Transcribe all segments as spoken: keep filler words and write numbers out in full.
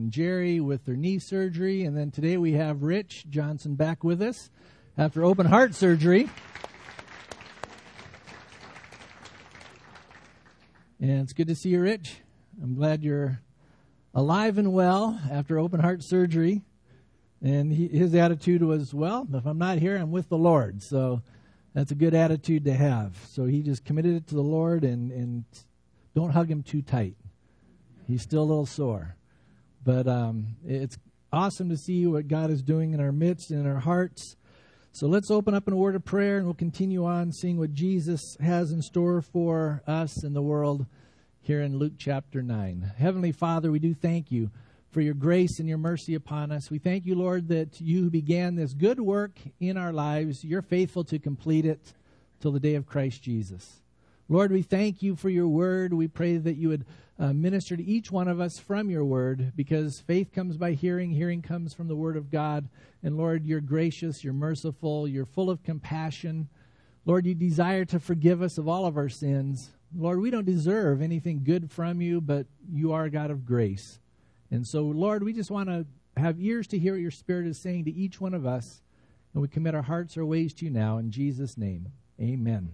and Jerry with their knee surgery. And then today we have Rich Johnson back with us after open heart surgery. And it's good to see you, Rich. I'm glad you're alive and well after open heart surgery. And he, his attitude was, well, if I'm not here, I'm with the Lord. So that's a good attitude to have. So he just committed it to the Lord, and, and don't hug him too tight. He's still a little sore. But um, it's awesome to see what God is doing in our midst and in our hearts. So let's open up in a word of prayer, and we'll continue on seeing what Jesus has in store for us and the world here in Luke chapter nine. Heavenly Father, we do thank you for your grace and your mercy upon us. We thank you, Lord, that you who began this good work in our lives, you're faithful to complete it till the day of Christ Jesus. Lord, we thank you for your word. We pray that you would uh, minister to each one of us from your word, because faith comes by hearing, hearing comes from the word of God. And Lord, you're gracious, you're merciful, you're full of compassion. Lord, you desire to forgive us of all of our sins. Lord, we don't deserve anything good from you, but you are a God of grace. And so, Lord, we just want to have ears to hear what your Spirit is saying to each one of us. And we commit our hearts, our ways to you now. In Jesus' name, amen.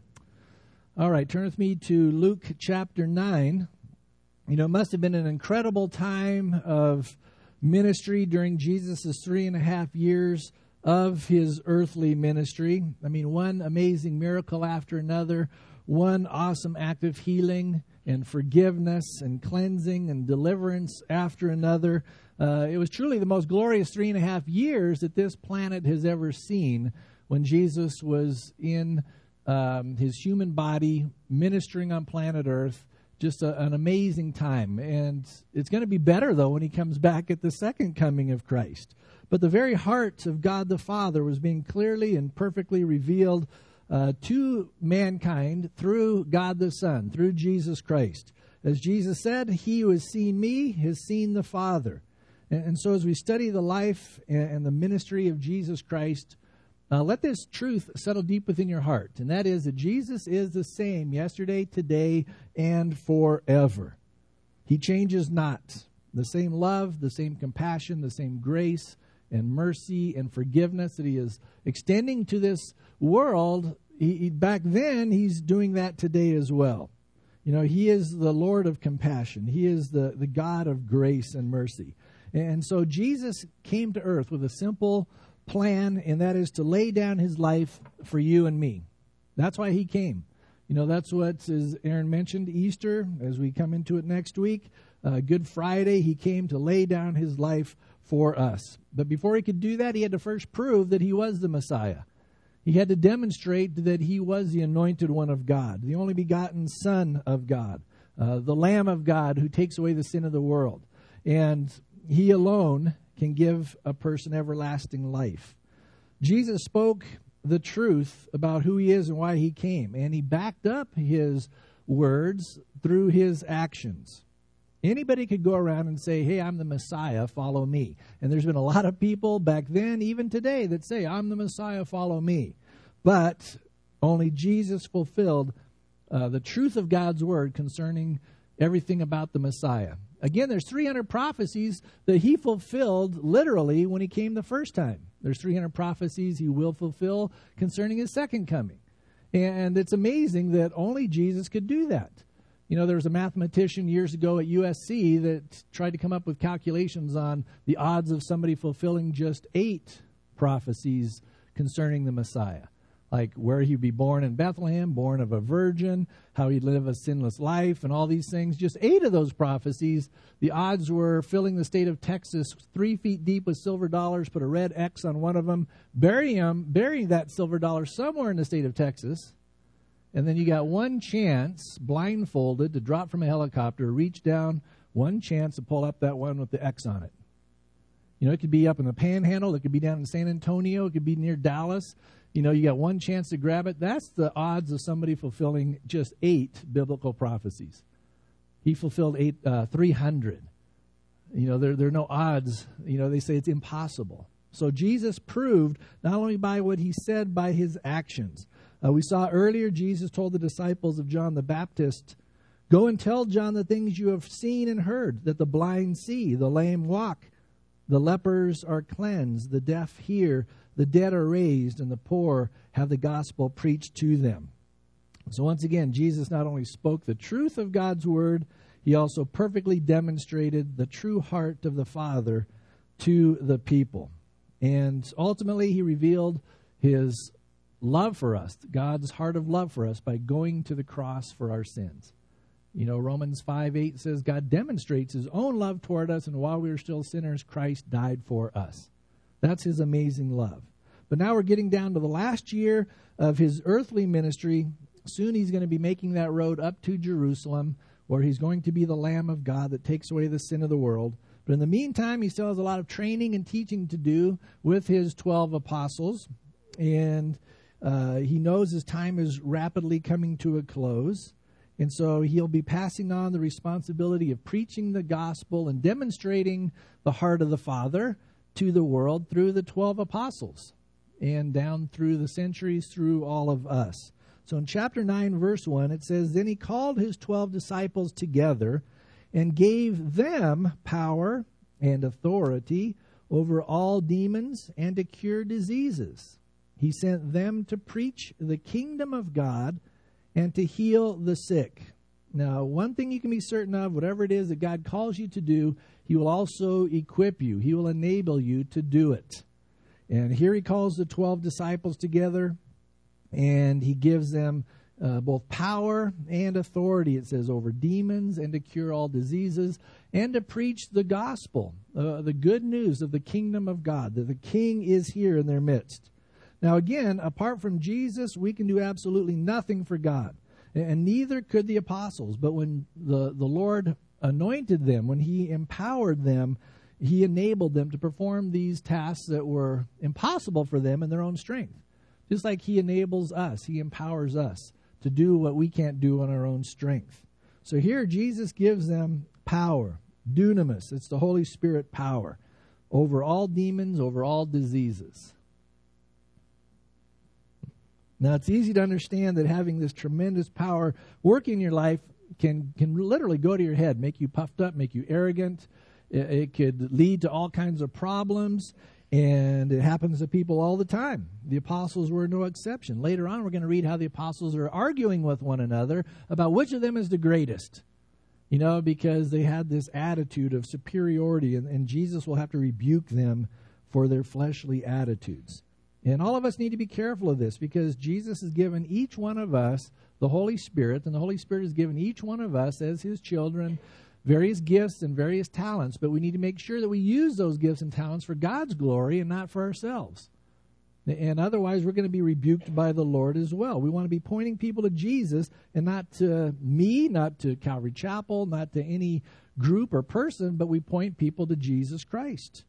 All right, turn with me to Luke chapter nine. You know, it must have been an incredible time of ministry during Jesus' three and a half years of his earthly ministry. I mean, one amazing miracle after another, one awesome act of healing and forgiveness and cleansing and deliverance after another. Uh, it was truly the most glorious three and a half years that this planet has ever seen when Jesus was in um, his human body ministering on planet Earth. Just a, an amazing time. And it's going to be better, though, when he comes back at the second coming of Christ. But the very heart of God the Father was being clearly and perfectly revealed Uh, to mankind through God the Son, through Jesus Christ. As Jesus said, he who has seen me has seen the Father. And, and so as we study the life and, and the ministry of Jesus Christ, uh, let this truth settle deep within your heart. And that is that Jesus is the same yesterday, today, and forever. He changes not. The same love, the same compassion, the same grace and mercy and forgiveness that he is extending to this world, he, he, back then, he's doing that today as well. You know, he is the Lord of compassion. He is the, the God of grace and mercy. And so Jesus came to earth with a simple plan, and that is to lay down his life for you and me. That's why he came. You know, that's what, as Aaron mentioned, Easter, as we come into it next week, uh, Good Friday, he came to lay down his life for us. But before he could do that, he had to first prove that he was the Messiah. He had to demonstrate that he was the anointed one of God, the only begotten Son of God, uh, the Lamb of God who takes away the sin of the world. And he alone can give a person everlasting life. Jesus spoke the truth about who he is and why he came, and he backed up his words through his actions. Anybody could go around and say, hey, I'm the Messiah, follow me. And there's been a lot of people back then, even today, that say, I'm the Messiah, follow me. But only Jesus fulfilled uh, the truth of God's word concerning everything about the Messiah. Again, there's three hundred prophecies that he fulfilled literally when he came the first time. There's three hundred prophecies he will fulfill concerning his second coming. And it's amazing that only Jesus could do that. You know, there was a mathematician years ago at U S C that tried to come up with calculations on the odds of somebody fulfilling just eight prophecies concerning the Messiah. Like where he'd be born in Bethlehem, born of a virgin, how he'd live a sinless life, and all these things. Just eight of those prophecies, the odds were filling the state of Texas three feet deep with silver dollars, put a red X on one of them, bury them, bury that silver dollar somewhere in the state of Texas. And then you got one chance, blindfolded, to drop from a helicopter, reach down, one chance to pull up that one with the X on it. You know, it could be up in the Panhandle. It could be down in San Antonio. It could be near Dallas. You know, you got one chance to grab it. That's the odds of somebody fulfilling just eight biblical prophecies. He fulfilled eight, uh, three hundred. You know, there, there are no odds. You know, they say it's impossible. So Jesus proved not only by what he said, by his actions. Uh, we saw earlier Jesus told the disciples of John the Baptist, Go and tell John the things you have seen and heard, that the blind see, the lame walk, the lepers are cleansed, the deaf hear, the dead are raised, and the poor have the gospel preached to them. So once again, Jesus not only spoke the truth of God's word, he also perfectly demonstrated the true heart of the Father to the people. And ultimately, he revealed his love for us, God's heart of love for us, by going to the cross for our sins. You know, Romans five eight says, God demonstrates his own love toward us, and while we were still sinners, Christ died for us. That's his amazing love. But now we're getting down to the last year of his earthly ministry. Soon he's going to be making that road up to Jerusalem, where he's going to be the Lamb of God that takes away the sin of the world. But in the meantime, he still has a lot of training and teaching to do with his twelve apostles. And uh, he knows his time is rapidly coming to a close. And so he'll be passing on the responsibility of preaching the gospel and demonstrating the heart of the Father to the world through the twelve apostles and down through the centuries, through all of us. So in chapter nine, verse one, it says, Then he called his twelve disciples together and gave them power and authority over all demons and to cure diseases. He sent them to preach the kingdom of God and to heal the sick. Now, one thing you can be certain of, whatever it is that God calls you to do, he will also equip you. He will enable you to do it. And here he calls the twelve disciples together, and he gives them uh, both power and authority, it says, over demons and to cure all diseases and to preach the gospel, uh, the good news of the kingdom of God, that the King is here in their midst. Now, again, apart from Jesus, we can do absolutely nothing for God, and neither could the apostles. But when the, the Lord anointed them, when he empowered them, he enabled them to perform these tasks that were impossible for them in their own strength. Just like he enables us, he empowers us to do what we can't do on our own strength. So here Jesus gives them power, dunamis. It's the Holy Spirit power over all demons, over all diseases. Now, it's easy to understand that having this tremendous power work in your life can, can literally go to your head, make you puffed up, make you arrogant. It, it could lead to all kinds of problems. And it happens to people all the time. The apostles were no exception. Later on, we're going to read how the apostles are arguing with one another about which of them is the greatest. You know, because they had this attitude of superiority, and, and Jesus will have to rebuke them for their fleshly attitudes. And all of us need to be careful of this, because Jesus has given each one of us the Holy Spirit, and the Holy Spirit has given each one of us as his children various gifts and various talents, but we need to make sure that we use those gifts and talents for God's glory and not for ourselves. And otherwise, we're going to be rebuked by the Lord as well. We want to be pointing people to Jesus and not to me, not to Calvary Chapel, not to any group or person, but we point people to Jesus Christ.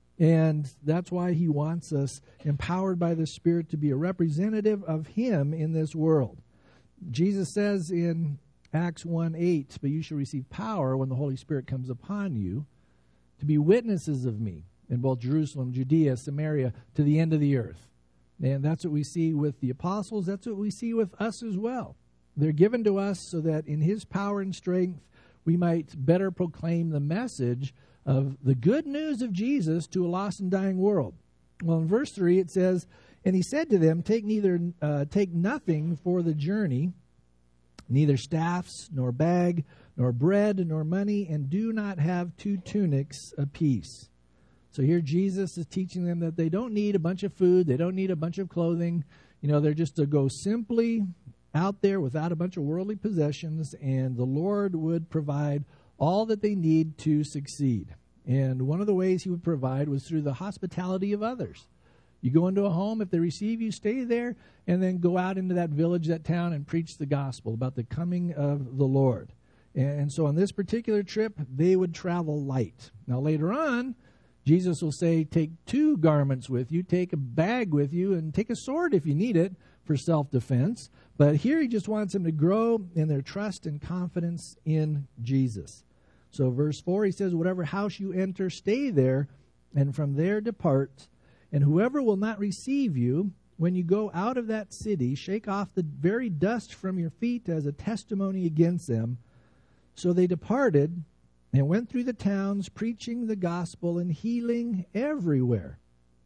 And that's why he wants us empowered by the Spirit to be a representative of him in this world. Jesus says in Acts one eight, but you shall receive power when the Holy Spirit comes upon you to be witnesses of me in both Jerusalem, Judea, Samaria, to the end of the earth. And that's what we see with the apostles. That's what we see with us as well. They're given to us so that in his power and strength, we might better proclaim the message of the good news of Jesus to a lost and dying world. Well, in verse three, it says, And he said to them, Take neither uh, take nothing for the journey, neither staffs, nor bag, nor bread, nor money, and do not have two tunics apiece. So here Jesus is teaching them that they don't need a bunch of food, they don't need a bunch of clothing. You know, they're just to go simply out there without a bunch of worldly possessions, and the Lord would provide all that they need to succeed. And one of the ways he would provide was through the hospitality of others. You go into a home, if they receive you, stay there, and then go out into that village, that town, and preach the gospel about the coming of the Lord. And so on this particular trip, they would travel light. Now later on, Jesus will say, take two garments with you, take a bag with you, and take a sword if you need it for self-defense. But here he just wants them to grow in their trust and confidence in Jesus. So verse four, he says, whatever house you enter, stay there, and from there depart. And whoever will not receive you, when you go out of that city, shake off the very dust from your feet as a testimony against them. So they departed and went through the towns, preaching the gospel and healing everywhere.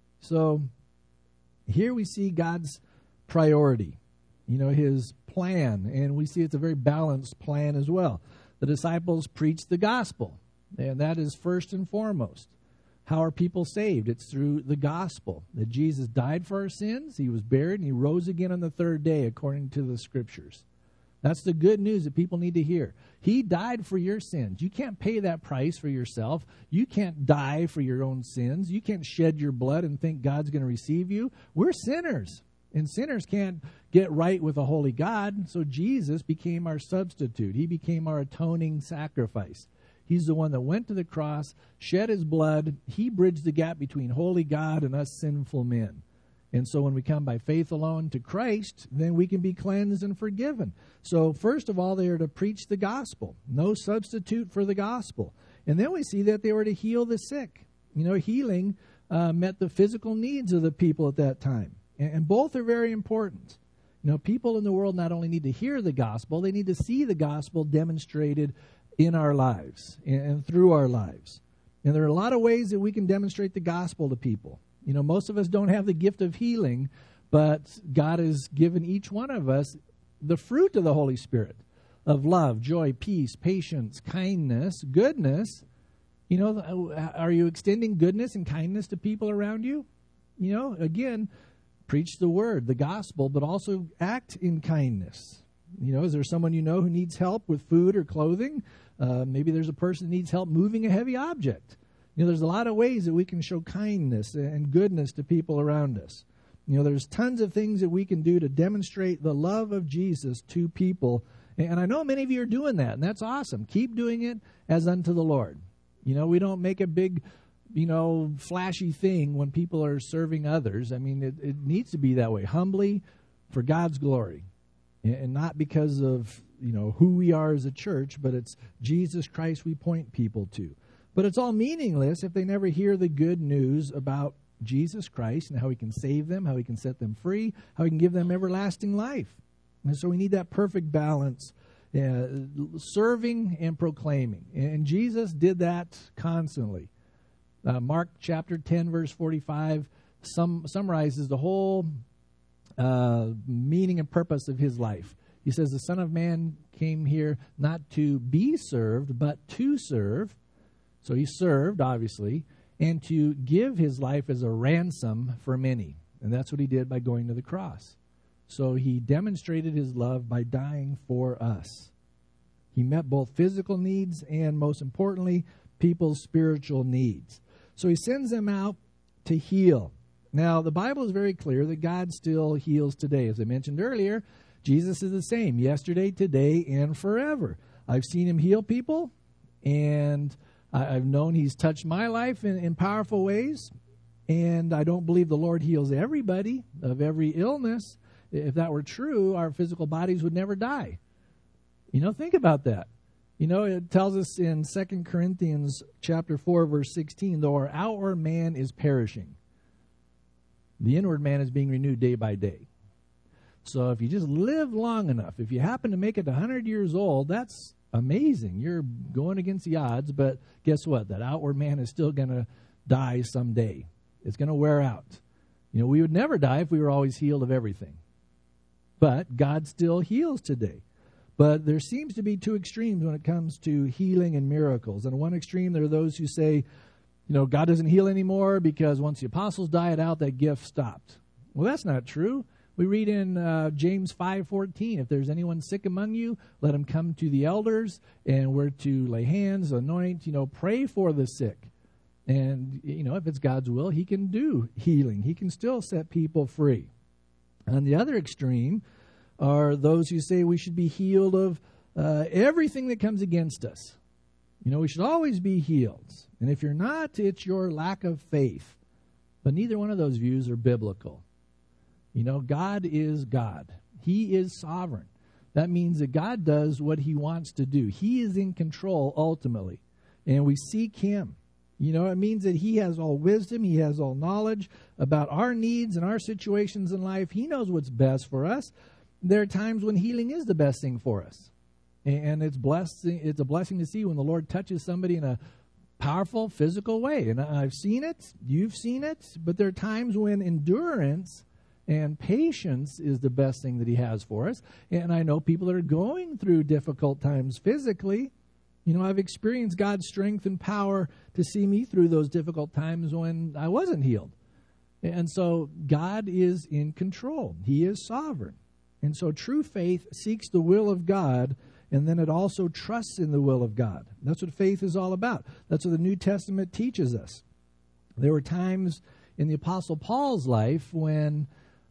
So here we see God's priority, you know, his plan, and we see it's a very balanced plan as well. The disciples preach the gospel, and that is first and foremost. How are people saved? It's through the gospel, that Jesus died for our sins, he was buried, and he rose again on the third day according to the scriptures. That's the good news that people need to hear. He died for your sins. You can't pay that price for yourself. You can't die for your own sins. You can't shed your blood and think God's going to receive you. We're sinners, and sinners can't get right with a holy God. So Jesus became our substitute. He became our atoning sacrifice. He's the one that went to the cross, shed his blood. He bridged the gap between holy God and us sinful men. And so when we come by faith alone to Christ, then we can be cleansed and forgiven. So first of all, they are to preach the gospel. No substitute for the gospel. And then we see that they were to heal the sick. You know, healing uh, met the physical needs of the people at that time. And, and both are very important. You know, people in the world not only need to hear the gospel, they need to see the gospel demonstrated in our lives and, and through our lives. And there are a lot of ways that we can demonstrate the gospel to people. You know, most of us don't have the gift of healing, but God has given each one of us the fruit of the Holy Spirit of love, joy, peace, patience, kindness, goodness. You know, are you extending goodness and kindness to people around you? You know, again, preach the word, the gospel, but also act in kindness. You know, is there someone you know who needs help with food or clothing? Uh, maybe there's a person who needs help moving a heavy object. You know, there's a lot of ways that we can show kindness and goodness to people around us. You know, there's tons of things that we can do to demonstrate the love of Jesus to people. And I know many of you are doing that, and that's awesome. Keep doing it as unto the Lord. You know, we don't make a big, you know, flashy thing when people are serving others. I mean, it, it needs to be that way, humbly for God's glory. And not because of, you know, who we are as a church, but it's Jesus Christ we point people to. But it's all meaningless if they never hear the good news about Jesus Christ and how he can save them, how he can set them free, how he can give them everlasting life. And so we need that perfect balance, uh, serving and proclaiming. And Jesus did that constantly. Uh, Mark chapter ten, verse forty-five sum, summarizes the whole uh, meaning and purpose of his life. He says, the Son of Man came here not to be served, but to serve. So he served, obviously, and to give his life as a ransom for many. And that's what he did by going to the cross. So he demonstrated his love by dying for us. He met both physical needs and, most importantly, people's spiritual needs. So he sends them out to heal. Now, the Bible is very clear that God still heals today. As I mentioned earlier, Jesus is the same yesterday, today, and forever. I've seen him heal people, and I've known he's touched my life in, in powerful ways, and I don't believe the Lord heals everybody of every illness. If that were true, our physical bodies would never die. You know, think about that. You know, it tells us in Second Corinthians chapter four, verse sixteen, though our outward man is perishing, the inward man is being renewed day by day. So if you just live long enough, if you happen to make it one hundred years old, that's amazing. You're going against the odds, but guess what? That outward man is still going to die someday. It's going to wear out. You know, we would never die if we were always healed of everything. But God still heals today. But there seems to be two extremes when it comes to healing and miracles. On one extreme, there are those who say, you know, God doesn't heal anymore because once the apostles died out, that gift stopped. Well, that's not true. We read in uh, James five fourteen, if there's anyone sick among you, let him come to the elders, and we're to lay hands, anoint, you know, pray for the sick. And, you know, if it's God's will, he can do healing. He can still set people free. On the other extreme are those who say we should be healed of uh, everything that comes against us. You know, we should always be healed. And if you're not, it's your lack of faith. But neither one of those views are biblical. You know, God is God. He is sovereign. That means that God does what he wants to do. He is in control ultimately. And we seek him. You know, it means that he has all wisdom. He has all knowledge about our needs and our situations in life. He knows what's best for us. There are times when healing is the best thing for us. And it's blessing. It's a blessing to see when the Lord touches somebody in a powerful physical way. And I've seen it. You've seen it. But there are times when endurance and patience is the best thing that he has for us. And I know people that are going through difficult times physically. You know, I've experienced God's strength and power to see me through those difficult times when I wasn't healed. And so God is in control. He is sovereign. And so true faith seeks the will of God, and then it also trusts in the will of God. That's what faith is all about. That's what the New Testament teaches us. There were times in the Apostle Paul's life when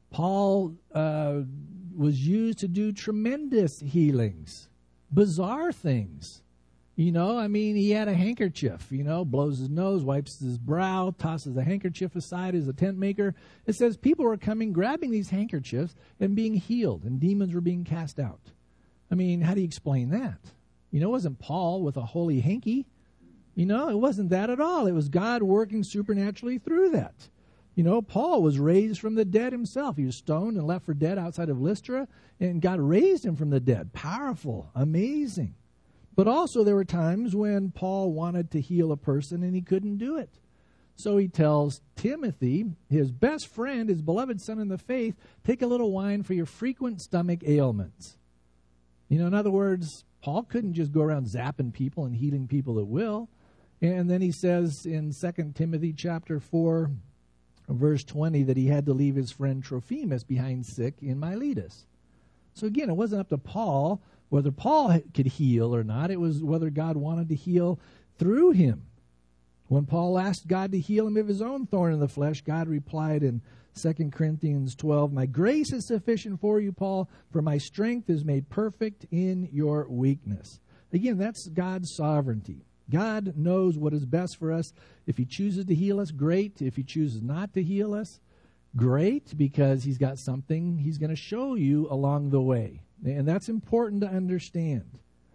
Paul uh, was used to do tremendous healings, bizarre things. You know, I mean, he had a handkerchief, you know, blows his nose, wipes his brow, tosses the handkerchief aside as a tent maker. It says people were coming, grabbing these handkerchiefs and being healed, and demons were being cast out. I mean, how do you explain that? You know, it wasn't Paul with a holy hanky. You know, it wasn't that at all. It was God working supernaturally through that. You know, Paul was raised from the dead himself. He was stoned and left for dead outside of Lystra, and God raised him from the dead. Powerful, amazing. But also there were times when Paul wanted to heal a person and he couldn't do it. So he tells Timothy, his best friend, his beloved son in the faith, take a little wine for your frequent stomach ailments. You know, in other words, Paul couldn't just go around zapping people and healing people at will. And then he says in Second Timothy chapter four, verse twenty, that he had to leave his friend Trophimus behind sick in Miletus. So again, it wasn't up to Paul whether Paul could heal or not. It was whether God wanted to heal through him. When Paul asked God to heal him of his own thorn in the flesh, God replied in Second Corinthians twelve, my grace is sufficient for you, Paul, for my strength is made perfect in your weakness. Again, that's God's sovereignty. God knows what is best for us. If he chooses to heal us, great. If he chooses not to heal us, great, because he's got something he's going to show you along the way. And that's important to understand.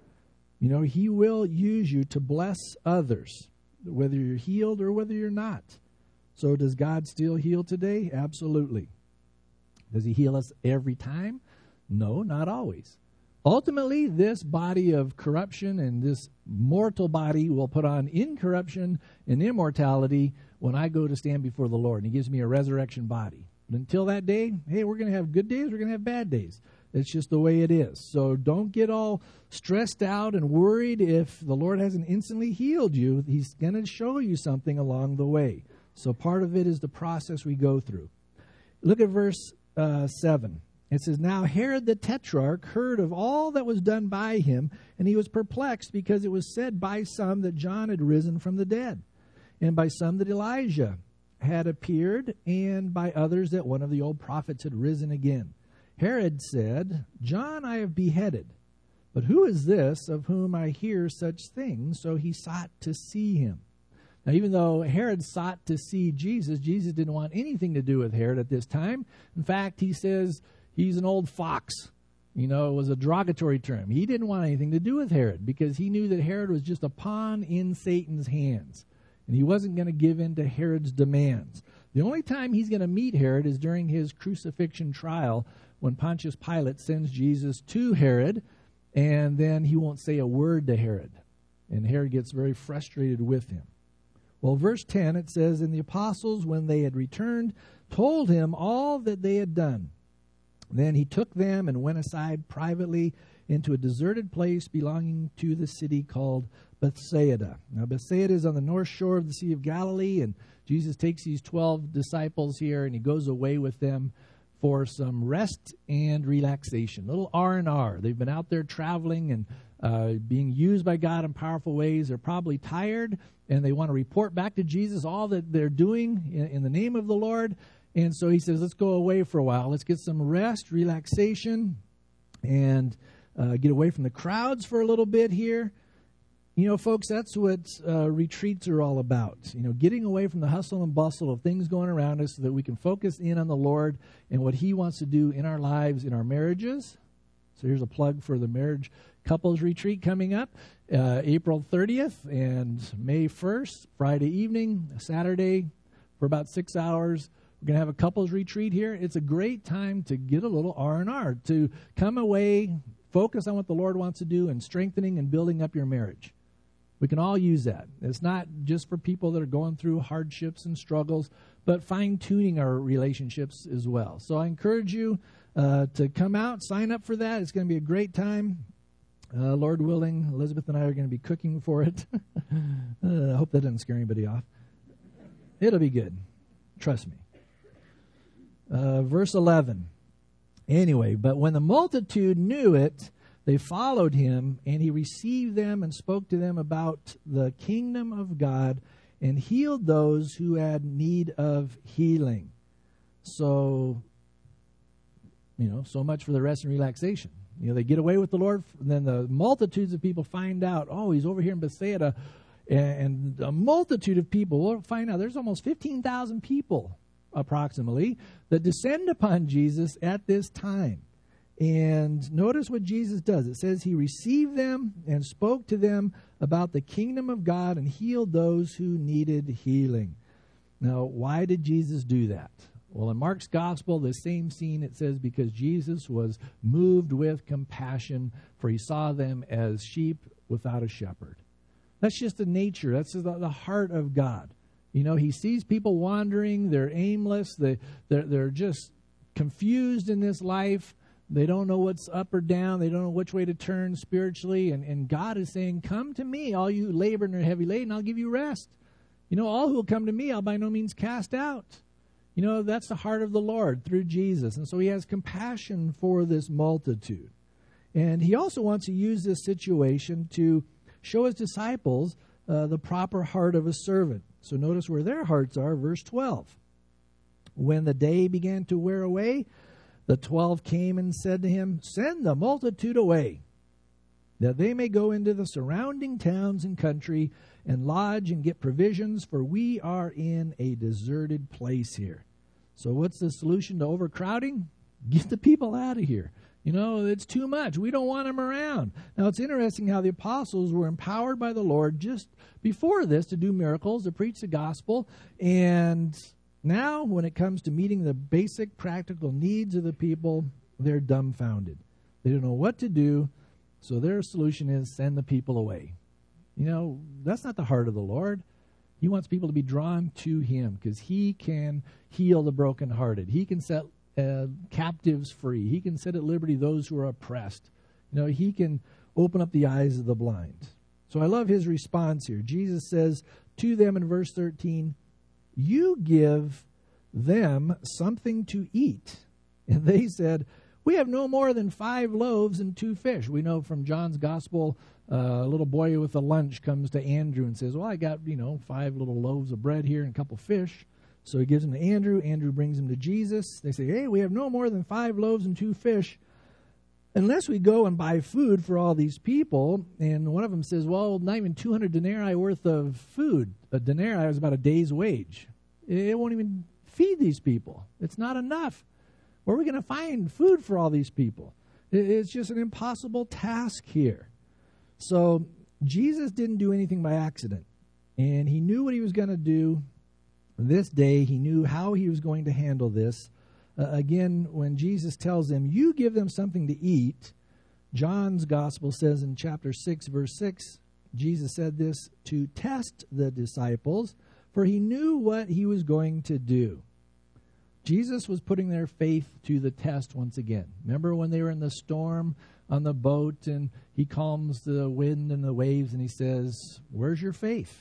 You know, he will use you to bless others, whether you're healed or whether you're not. So does God still heal today? Absolutely. Does he heal us every time? No, not always. Ultimately, this body of corruption and this mortal body will put on incorruption and immortality when I go to stand before the Lord. And he gives me a resurrection body. But until that day, hey, we're going to have good days, we're going to have bad days. It's just the way it is. So don't get all stressed out and worried if the Lord hasn't instantly healed you. He's going to show you something along the way. So part of it is the process we go through. Look at verse uh, seven. It says, now Herod the Tetrarch heard of all that was done by him, and he was perplexed because it was said by some that John had risen from the dead, and by some that Elijah had appeared, and by others that one of the old prophets had risen again. Herod said, John I have beheaded, but who is this of whom I hear such things? So he sought to see him. Now, even though Herod sought to see Jesus, Jesus didn't want anything to do with Herod at this time. In fact, he says he's an old fox. You know, it was a derogatory term. He didn't want anything to do with Herod because he knew that Herod was just a pawn in Satan's hands. And he wasn't going to give in to Herod's demands. The only time he's going to meet Herod is during his crucifixion trial, when Pontius Pilate sends Jesus to Herod, and then he won't say a word to Herod. And Herod gets very frustrated with him. Well, verse ten, it says, and the apostles, when they had returned, told him all that they had done. Then he took them and went aside privately into a deserted place belonging to the city called Bethsaida. Now, Bethsaida is on the north shore of the Sea of Galilee, and Jesus takes these twelve disciples here, and he goes away with them for some rest and relaxation, little R and R. They've been out there traveling and uh, being used by God in powerful ways. They're probably tired, and they want to report back to Jesus all that they're doing in, in the name of the Lord. And so he says, let's go away for a while. Let's get some rest, relaxation, and uh, get away from the crowds for a little bit here. You know, folks, that's what uh, retreats are all about. You know, getting away from the hustle and bustle of things going around us so that we can focus in on the Lord and what he wants to do in our lives, in our marriages. So here's a plug for the marriage couples retreat coming up, uh, April thirtieth and May first, Friday evening, Saturday for about six hours. We're going to have a couples retreat here. It's a great time to get a little R and R, to come away focus on what the Lord wants to do and strengthening and building up your marriage. We can all use that. It's not just for people that are going through hardships and struggles, but fine-tuning our relationships as well. So I encourage you uh, to come out, sign up for that. It's going to be a great time. Uh, Lord willing, Elizabeth and I are going to be cooking for it. uh, I hope that doesn't scare anybody off. It'll be good. Trust me. Uh, verse eleven. Anyway, but when the multitude knew it, they followed him, and he received them and spoke to them about the kingdom of God and healed those who had need of healing. So, you know, so much for the rest and relaxation. You know, they get away with the Lord, and then the multitudes of people find out, oh, he's over here in Bethsaida, and a multitude of people will find out there's almost fifteen thousand people approximately that descend upon Jesus at this time. And notice what Jesus does. It says he received them and spoke to them about the kingdom of God and healed those who needed healing. Now, why did Jesus do that? Well, in Mark's gospel, the same scene, it says, because Jesus was moved with compassion, for he saw them as sheep without a shepherd. That's just the nature. That's the, the heart of God. You know, he sees people wandering. They're aimless. They, they're, they're just confused in this life. They don't know what's up or down. They don't know which way to turn spiritually. And, and God is saying, come to me, all you who labor and are heavy laden, I'll give you rest. You know, all who will come to me, I'll by no means cast out. You know, that's the heart of the Lord through Jesus. And so he has compassion for this multitude. And he also wants to use this situation to show his disciples uh, the proper heart of a servant. So notice where their hearts are, verse twelve. When the day began to wear away, the twelve came and said to him, send the multitude away, that they may go into the surrounding towns and country and lodge and get provisions, for we are in a deserted place here. So what's the solution to overcrowding? Get the people out of here. You know, it's too much. We don't want them around. Now, it's interesting how the apostles were empowered by the Lord just before this to do miracles, to preach the gospel. And now, when it comes to meeting the basic practical needs of the people, they're dumbfounded. They don't know what to do. So their solution is send the people away. You know, that's not the heart of the Lord. He wants people to be drawn to him because he can heal the brokenhearted. He can set uh, captives free. He can set at liberty those who are oppressed. You know, he can open up the eyes of the blind. So I love his response here. Jesus says to them in verse thirteen, you give them something to eat. And they said, we have no more than five loaves and two fish. We know from John's gospel, uh, a little boy with a lunch comes to Andrew and says, well, I got, you know, five little loaves of bread here and a couple fish. So he gives them to Andrew. Andrew brings them to Jesus. They say, hey, we have no more than five loaves and two fish. Unless we go and buy food for all these people. And one of them says, well, not even two hundred denarii worth of food. A denarii is about a day's wage. It won't even feed these people. It's not enough. Where are we going to find food for all these people? It's just an impossible task here. So Jesus didn't do anything by accident. And he knew what he was going to do this day. He knew how he was going to handle this. Uh, again, when Jesus tells them, you give them something to eat, John's gospel says in chapter six, verse six, Jesus said this to test the disciples, for he knew what he was going to do. Jesus was putting their faith to the test once again. Remember when they were in the storm on the boat and he calms the wind and the waves and he says, where's your faith?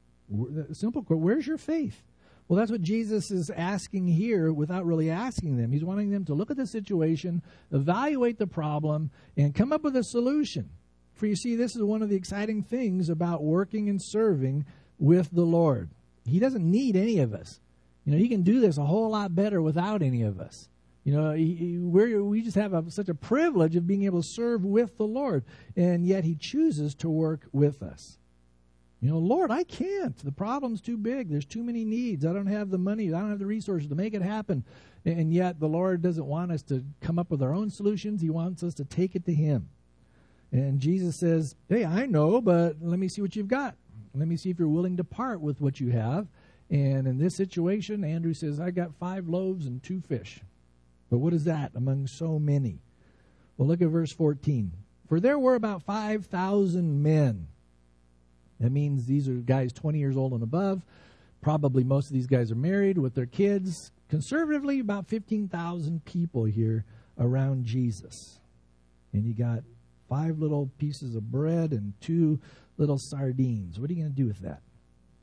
Simple quote, where's your faith? Well, that's what Jesus is asking here without really asking them. He's wanting them to look at the situation, evaluate the problem, and come up with a solution. For you see, this is one of the exciting things about working and serving with the Lord. He doesn't need any of us. You know, he can do this a whole lot better without any of us. You know, he, he, we're, we just have a, such a privilege of being able to serve with the Lord, and yet he chooses to work with us. You know, Lord, I can't. The problem's too big. There's too many needs. I don't have the money. I don't have the resources to make it happen. And yet the Lord doesn't want us to come up with our own solutions. He wants us to take it to him. And Jesus says, hey, I know, but let me see what you've got. Let me see if you're willing to part with what you have. And in this situation, Andrew says, I got five loaves and two fish. But what is that among so many? Well, look at verse fourteen. For there were about five thousand men. That means these are guys twenty years old and above. Probably most of these guys are married with their kids. Conservatively, about fifteen thousand people here around Jesus. And you got five little pieces of bread and two little sardines. What are you going to do with that?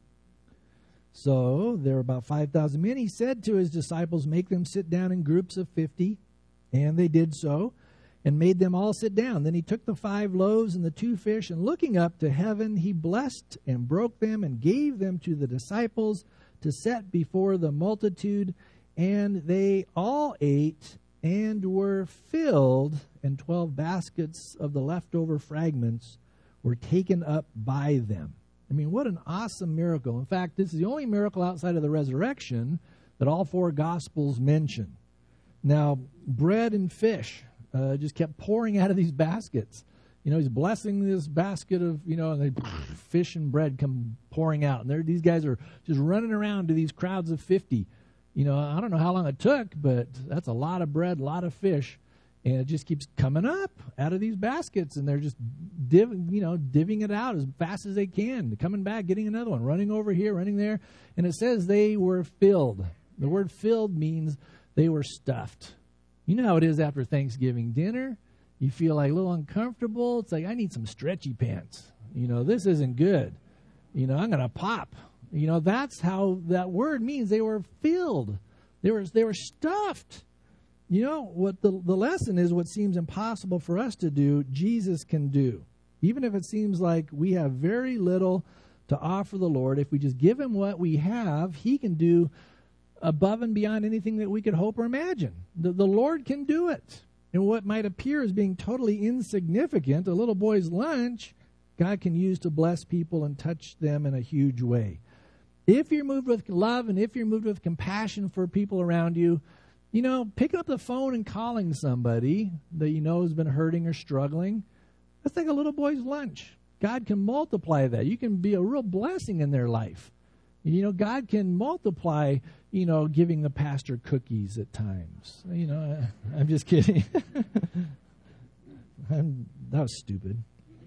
So there were about five thousand men. He said to his disciples, make them sit down in groups of fifty. And they did so and made them all sit down. Then he took the five loaves and the two fish, and looking up to heaven, he blessed and broke them and gave them to the disciples to set before the multitude. And they all ate and were filled, and twelve baskets of the leftover fragments were taken up by them. I mean, what an awesome miracle. In fact, this is the only miracle outside of the resurrection that all four Gospels mention. Now, bread and fish uh, just kept pouring out of these baskets. You know, he's blessing this basket of, you know, and they, fish and bread come pouring out. And these guys are just running around to these crowds of fifty. You know, I don't know how long it took, but that's a lot of bread, a lot of fish. And it just keeps coming up out of these baskets. And they're just, div, you know, divvying it out as fast as they can. Coming back, getting another one, running over here, running there. And it says they were filled. The word filled means they were stuffed. You know how it is after Thanksgiving dinner. You feel like a little uncomfortable. It's like, I need some stretchy pants. You know, this isn't good. You know, I'm going to pop. You know, that's how that word means. They were filled. They were, they were stuffed. You know, what the, the lesson is, what seems impossible for us to do, Jesus can do. Even if it seems like we have very little to offer the Lord, if we just give him what we have, he can do above and beyond anything that we could hope or imagine. The, the Lord can do it. And what might appear as being totally insignificant, a little boy's lunch, God can use to bless people and touch them in a huge way. If you're moved with love and if you're moved with compassion for people around you, you know, picking up the phone and calling somebody that you know has been hurting or struggling, that's like a little boy's lunch. God can multiply that. You can be a real blessing in their life. You know, God can multiply, you know, giving the pastor cookies at times. You know, I, I'm just kidding. I'm, that was stupid.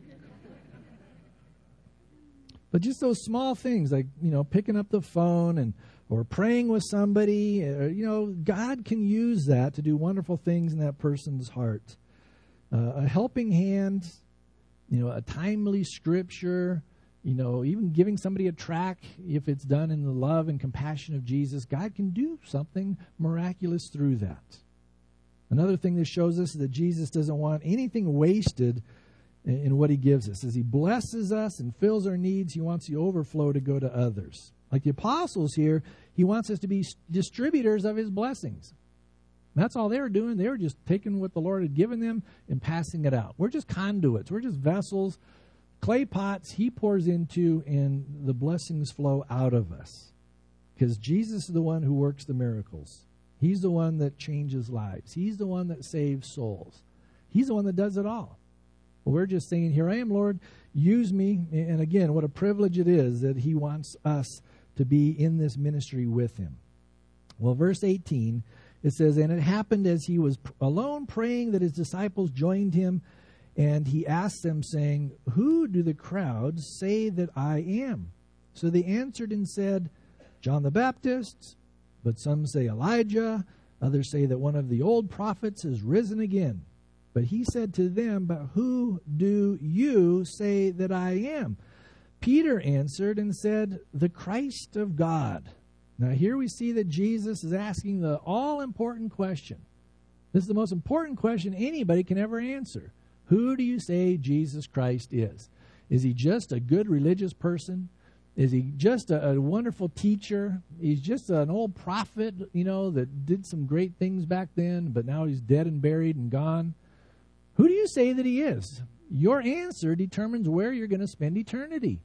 But just those small things like, you know, picking up the phone and or praying with somebody, or, you know, God can use that to do wonderful things in that person's heart. Uh, a helping hand, you know, a timely scripture, you know, even giving somebody a tract, if it's done in the love and compassion of Jesus, God can do something miraculous through that. Another thing this shows us is that Jesus doesn't want anything wasted in, in what he gives us. As he blesses us and fills our needs, he wants the overflow to go to others. Like the apostles here, he wants us to be distributors of his blessings. That's all they were doing. They were just taking what the Lord had given them and passing it out. We're just conduits. We're just vessels, clay pots he pours into, and the blessings flow out of us. Because Jesus is the one who works the miracles. He's the one that changes lives. He's the one that saves souls. He's the one that does it all. Well, we're just saying, here I am, Lord, use me. And again, what a privilege it is that he wants us to be in this ministry with him. Well, verse eighteen, it says, and it happened as he was alone praying that his disciples joined him, and he asked them, saying, who do the crowds say that I am? So they answered and said, John the Baptist, but some say Elijah, others say that one of the old prophets has risen again. But he said to them, but who do you say that I am? Peter answered and said, the Christ of God. Now here we see that Jesus is asking the all-important question. This is the most important question anybody can ever answer. Who do you say Jesus Christ is? Is he just a good religious person? Is he just a, a wonderful teacher? He's just an old prophet, you know, that did some great things back then, but now he's dead and buried and gone. Who do you say that he is? Your answer determines where you're going to spend eternity.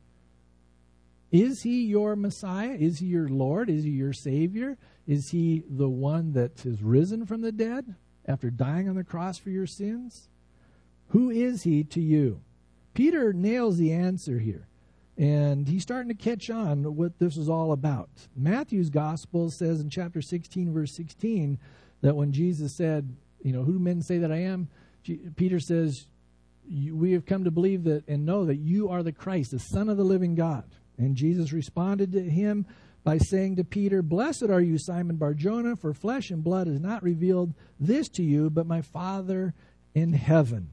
Is he your Messiah? Is he your Lord? Is he your Savior? Is he the one that has risen from the dead after dying on the cross for your sins? Who is he to you? Peter nails the answer here. And he's starting to catch on what this is all about. Matthew's gospel says in chapter sixteen, verse sixteen, that when Jesus said, you know, who do men say that I am? G- Peter says, we have come to believe that and know that you are the Christ, the Son of the living God. And Jesus responded to him by saying to Peter, blessed are you, Simon Bar-Jonah, for flesh and blood has not revealed this to you, but my Father in heaven.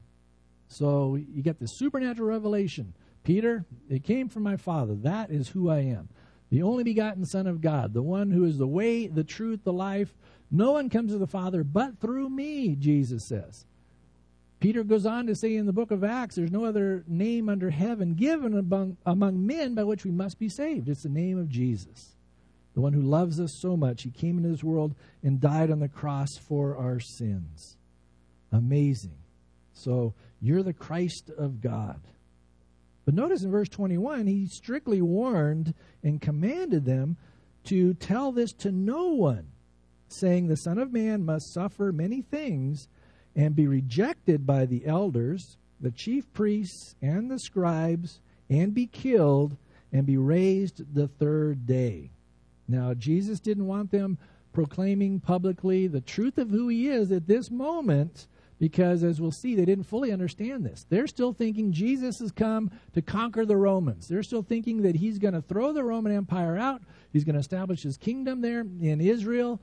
So you get the supernatural revelation. Peter, it came from my Father. That is who I am. The only begotten Son of God, the one who is the way, the truth, the life. No one comes to the Father but through me, Jesus says. Peter goes on to say in the book of Acts, there's no other name under heaven given among, among men by which we must be saved. It's the name of Jesus, the one who loves us so much. He came into this world and died on the cross for our sins. Amazing. So you're the Christ of God. But notice in verse twenty-one, he strictly warned and commanded them to tell this to no one, saying the Son of Man must suffer many things and be rejected by the elders, the chief priests, and the scribes, and be killed, and be raised the third day. Now, Jesus didn't want them proclaiming publicly the truth of who he is at this moment, because, as we'll see, they didn't fully understand this. They're still thinking Jesus has come to conquer the Romans. They're still thinking that he's going to throw the Roman Empire out. He's going to establish his kingdom there in Israel.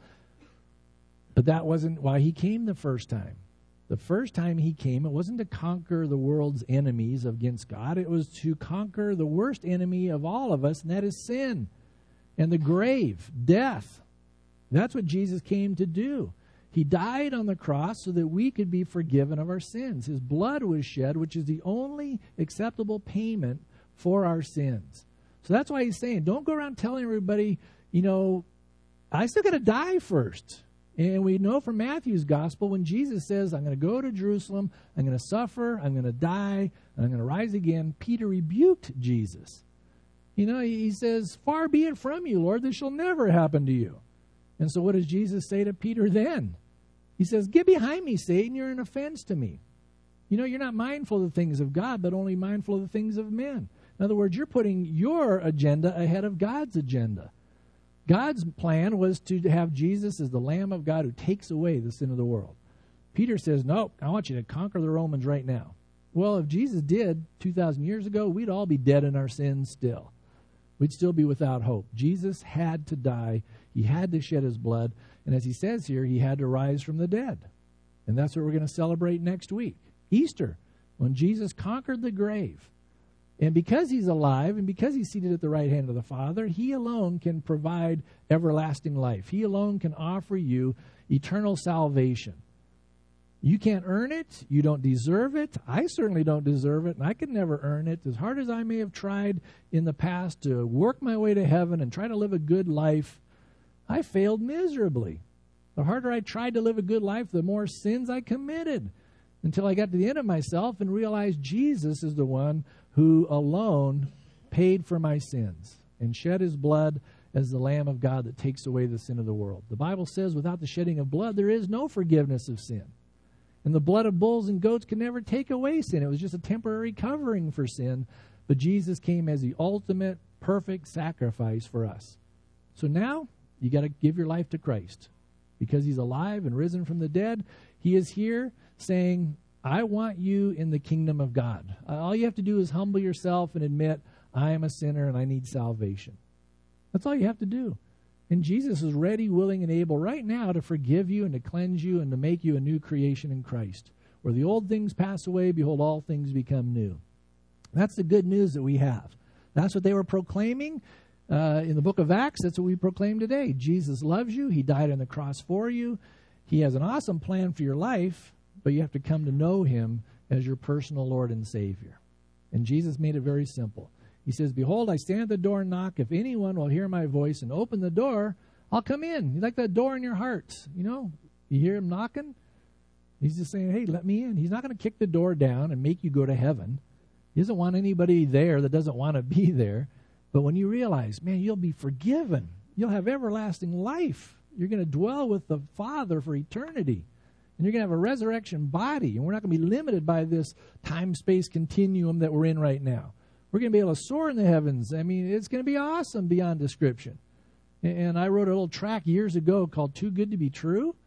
But that wasn't why he came the first time. The first time he came, it wasn't to conquer the world's enemies against God. It was to conquer the worst enemy of all of us, and that is sin and the grave, death. That's what Jesus came to do. He died on the cross so that we could be forgiven of our sins. His blood was shed, which is the only acceptable payment for our sins. So that's why he's saying, don't go around telling everybody, you know, I still got to die first. And we know from Matthew's gospel, when Jesus says, I'm going to go to Jerusalem, I'm going to suffer, I'm going to die, and I'm going to rise again, Peter rebuked Jesus. You know, he says, far be it from you, Lord, this shall never happen to you. And so what does Jesus say to Peter then? He says, get behind me, Satan, you're an offense to me. You know, you're not mindful of the things of God, but only mindful of the things of men. In other words, you're putting your agenda ahead of God's agenda. God's plan was to have Jesus as the Lamb of God who takes away the sin of the world. Peter says, nope, I want you to conquer the Romans right now. Well, if Jesus did two thousand years ago, we'd all be dead in our sins still. We'd still be without hope. Jesus had to die. He had to shed his blood. And as he says here, he had to rise from the dead. And that's what we're going to celebrate next week, Easter, when Jesus conquered the grave. And because he's alive and because he's seated at the right hand of the Father, he alone can provide everlasting life. He alone can offer you eternal salvation. You can't earn it. You don't deserve it. I certainly don't deserve it, and I could never earn it. As hard as I may have tried in the past to work my way to heaven and try to live a good life, I failed miserably. The harder I tried to live a good life, the more sins I committed, until I got to the end of myself and realized Jesus is the one who alone paid for my sins and shed his blood as the Lamb of God that takes away the sin of the world. The Bible says without the shedding of blood, there is no forgiveness of sin. And the blood of bulls and goats can never take away sin. It was just a temporary covering for sin. But Jesus came as the ultimate, perfect sacrifice for us. So now, you got to give your life to Christ. Because he's alive and risen from the dead, he is here saying, I want you in the kingdom of God. All you have to do is humble yourself and admit, I am a sinner and I need salvation. That's all you have to do. And Jesus is ready, willing, and able right now to forgive you and to cleanse you and to make you a new creation in Christ. Where the old things pass away, behold, all things become new. That's the good news that we have. That's what they were proclaiming uh, in the book of Acts. That's what we proclaim today. Jesus loves you. He died on the cross for you. He has an awesome plan for your life, but you have to come to know him as your personal Lord and Savior. And Jesus made it very simple. He says, behold, I stand at the door and knock. If anyone will hear my voice and open the door, I'll come in. You like that door in your heart. You know, you hear him knocking? He's just saying, hey, let me in. He's not going to kick the door down and make you go to heaven. He doesn't want anybody there that doesn't want to be there. But when you realize, man, you'll be forgiven. You'll have everlasting life. You're going to dwell with the Father for eternity. And you're going to have a resurrection body. And we're not going to be limited by this time-space continuum that we're in right now. We're going to be able to soar in the heavens. I mean, it's going to be awesome beyond description. And I wrote a little track years ago called Too Good to Be True.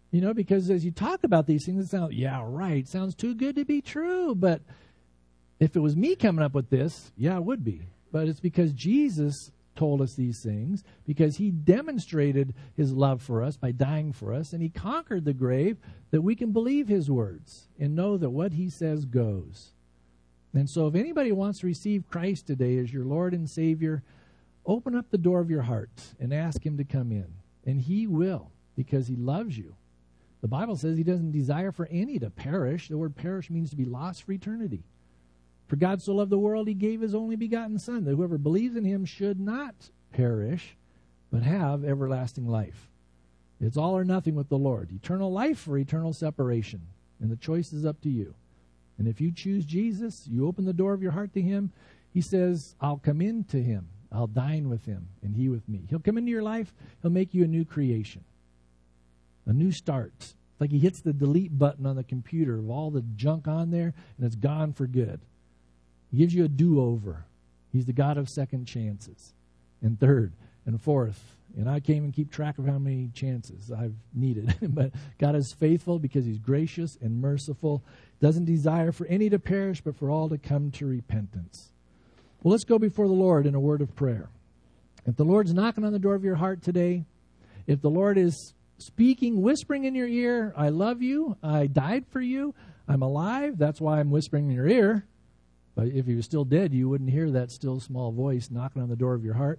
You know, because as you talk about these things, it sounds, yeah, right, sounds too good to be true. But if it was me coming up with this, yeah, it would be. But it's because Jesus told us these things, because he demonstrated his love for us by dying for us, and he conquered the grave, that we can believe his words and know that what he says goes. And so if anybody wants to receive Christ today as your Lord and Savior, open up the door of your heart and ask him to come in. And he will, because he loves you. The Bible says he doesn't desire for any to perish. The word perish means to be lost for eternity. For God so loved the world, he gave his only begotten Son, that whoever believes in him should not perish, but have everlasting life. It's all or nothing with the Lord. Eternal life or eternal separation. And the choice is up to you. And if you choose Jesus, you open the door of your heart to him, he says, I'll come into him. I'll dine with him, and he with me. He'll come into your life. He'll make you a new creation. A new start. It's like he hits the delete button on the computer of all the junk on there, and it's gone for good. He gives you a do-over. He's the God of second chances. And third and fourth. And I can't even keep track of how many chances I've needed. But God is faithful because he's gracious and merciful. Doesn't desire for any to perish, but for all to come to repentance. Well, let's go before the Lord in a word of prayer. If the Lord's knocking on the door of your heart today, if the Lord is speaking, whispering in your ear, I love you, I died for you, I'm alive, that's why I'm whispering in your ear. But if he was still dead, you wouldn't hear that still small voice knocking on the door of your heart.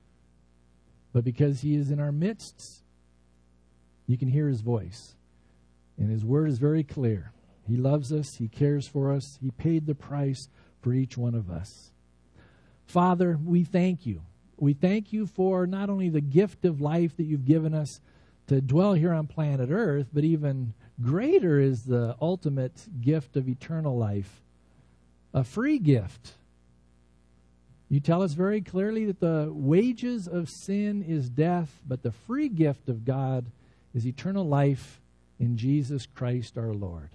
But because he is in our midst, you can hear his voice. And his word is very clear. He loves us. He cares for us. He paid the price for each one of us. Father, we thank you. We thank you for not only the gift of life that you've given us to dwell here on planet Earth, but even greater is the ultimate gift of eternal life. A free gift. You tell us very clearly that the wages of sin is death, but the free gift of God is eternal life in Jesus Christ our Lord.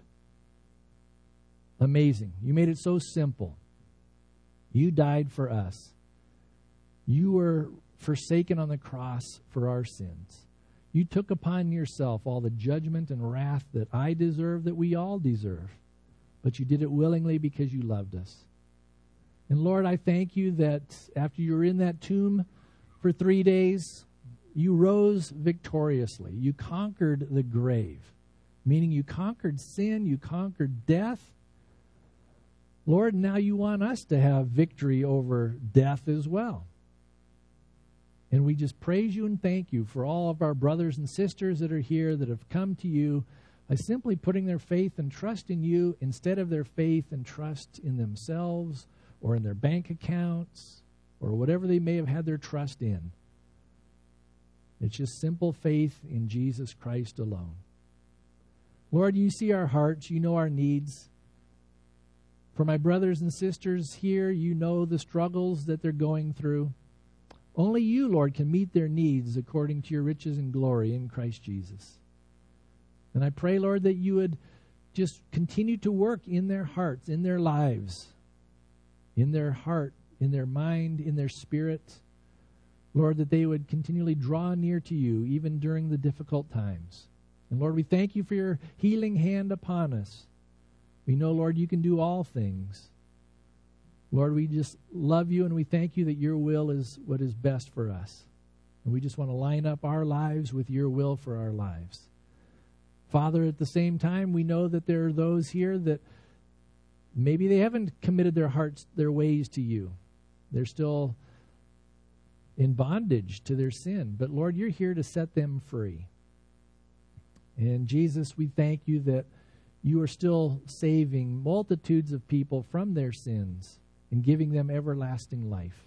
Amazing. You made it so simple. You died for us. You were forsaken on the cross for our sins. You took upon yourself all the judgment and wrath that I deserve, that we all deserve. But you did it willingly because you loved us. And Lord, I thank you that after you were in that tomb for three days, you rose victoriously. You conquered the grave, meaning you conquered sin, you conquered death. Lord, now you want us to have victory over death as well. And we just praise you and thank you for all of our brothers and sisters that are here that have come to you by simply putting their faith and trust in you instead of their faith and trust in themselves or in their bank accounts or whatever they may have had their trust in. It's just simple faith in Jesus Christ alone. Lord, you see our hearts. You know our needs. For my brothers and sisters here, you know the struggles that they're going through. Only you, Lord, can meet their needs according to your riches and glory in Christ Jesus. And I pray, Lord, that you would just continue to work in their hearts, in their lives, in their heart, in their mind, in their spirit. Lord, that they would continually draw near to you even during the difficult times. And Lord, we thank you for your healing hand upon us. We know, Lord, you can do all things. Lord, we just love you and we thank you that your will is what is best for us. And we just want to line up our lives with your will for our lives. Father, at the same time, we know that there are those here that maybe they haven't committed their hearts, their ways to you. They're still in bondage to their sin. But Lord, you're here to set them free. And Jesus, we thank you that you are still saving multitudes of people from their sins and giving them everlasting life.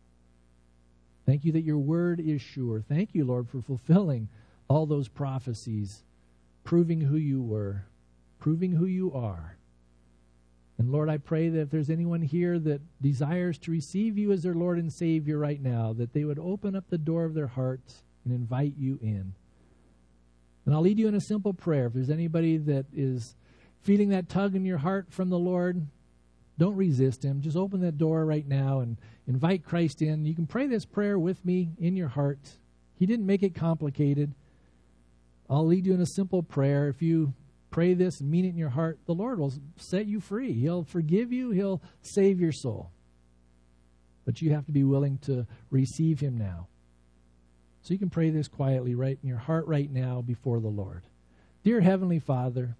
Thank you that your word is sure. Thank you, Lord, for fulfilling all those prophecies, proving who you were, proving who you are. And Lord, I pray that if there's anyone here that desires to receive you as their Lord and Savior right now, that they would open up the door of their heart and invite you in. And I'll lead you in a simple prayer. If there's anybody that is feeling that tug in your heart from the Lord, don't resist him. Just open that door right now and invite Christ in. You can pray this prayer with me in your heart. He didn't make it complicated. I'll lead you in a simple prayer. If you pray this and mean it in your heart, the Lord will set you free. He'll forgive you. He'll save your soul. But you have to be willing to receive him now. So you can pray this quietly right in your heart right now before the Lord. Dear Heavenly Father,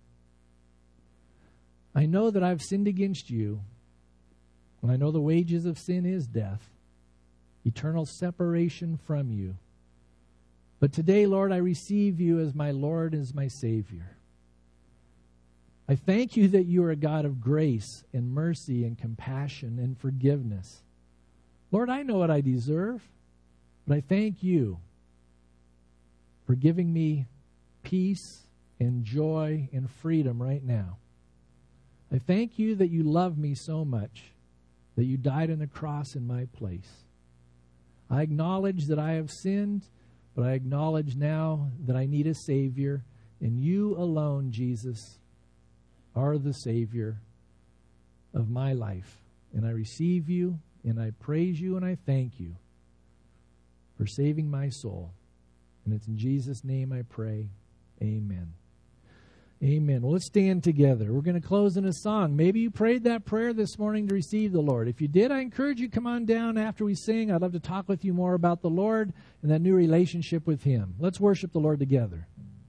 I know that I've sinned against you, and I know the wages of sin is death, eternal separation from you. But today, Lord, I receive you as my Lord, as my Savior. I thank you that you are a God of grace and mercy and compassion and forgiveness. Lord, I know what I deserve, but I thank you for giving me peace and joy and freedom right now. I thank you that you love me so much that you died on the cross in my place. I acknowledge that I have sinned, but I acknowledge now that I need a Savior, and you alone, Jesus, are the Savior of my life. And I receive you, and I praise you, and I thank you for saving my soul. And it's in Jesus' name I pray. Amen. Amen. Well, let's stand together. We're going to close in a song. Maybe you prayed that prayer this morning to receive the Lord. If you did, I encourage you to come on down after we sing. I'd love to talk with you more about the Lord and that new relationship with him. Let's worship the Lord together.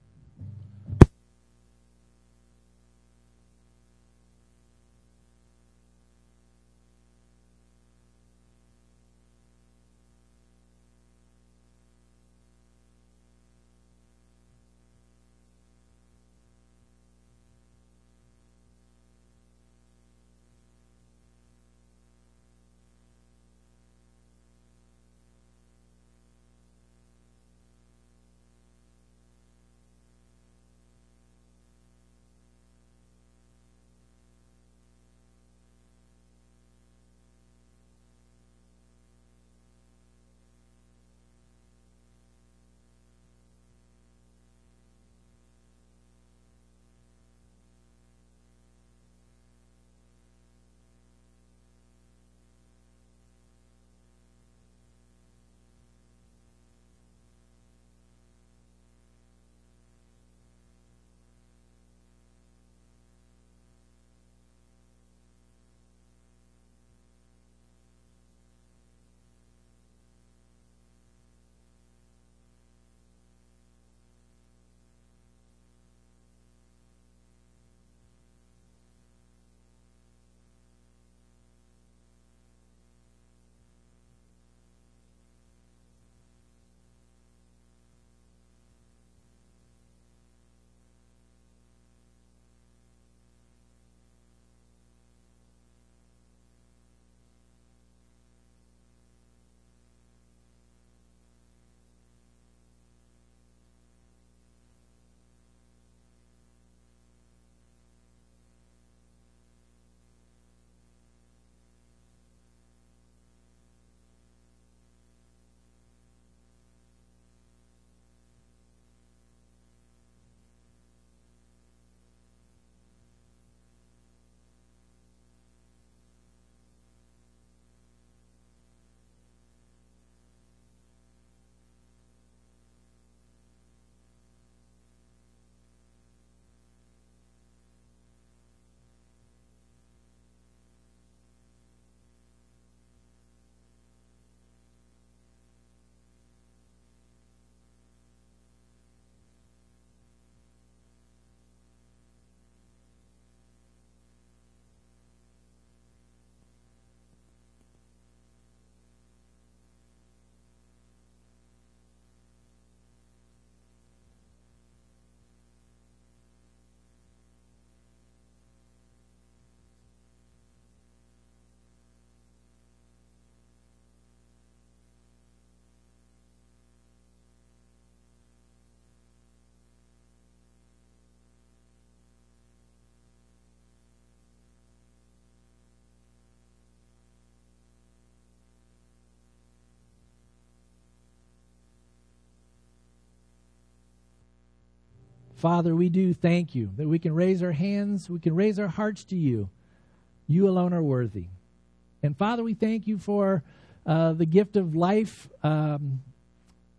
Father, we do thank you that we can raise our hands, we can raise our hearts to you. You alone are worthy. And Father, we thank you for uh, the gift of life um,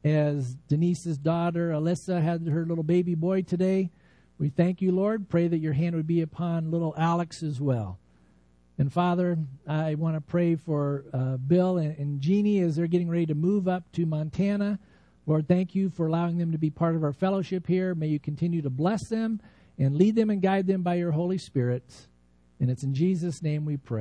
as Denise's daughter, Alyssa, had her little baby boy today. We thank you, Lord. Pray that your hand would be upon little Alex as well. And Father, I want to pray for uh, Bill and, and Jeannie as they're getting ready to move up to Montana. Lord, thank you for allowing them to be part of our fellowship here. May you continue to bless them and lead them and guide them by your Holy Spirit. And it's in Jesus' name we pray.